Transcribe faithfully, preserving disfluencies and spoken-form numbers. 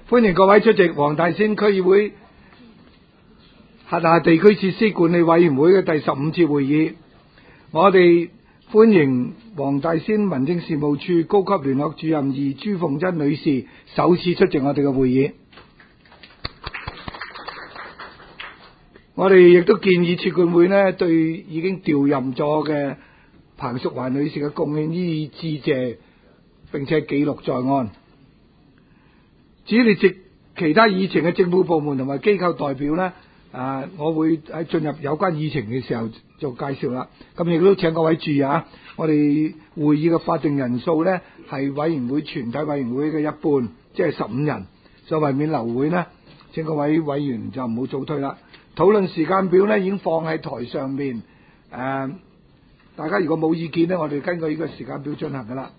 歡迎各位出席黃大仙區議會轄下地區設施管理委員會嘅第十五次會議。我哋歡迎黃大仙民政事務處高級聯絡主任二朱鳳珍女士首次出席我哋嘅會議。我哋亦都建議設管會呢對已經調任咗嘅彭淑環女士嘅貢獻予以致謝，並且記錄在案。至於列席其他議程嘅政府部門同埋機構代表呢，啊，我會喺進入有關議程嘅時候做介紹啦。咁亦都請各位注意啊，我哋會議嘅法定人數呢係委員會全體委員會嘅一半，即係十五人。所以為免流會呢，請各位委員就唔好早退啦。討論時間表呢已經放喺台上面，誒、啊，大家如果冇意見呢，我哋根據呢個時間表進行噶啦。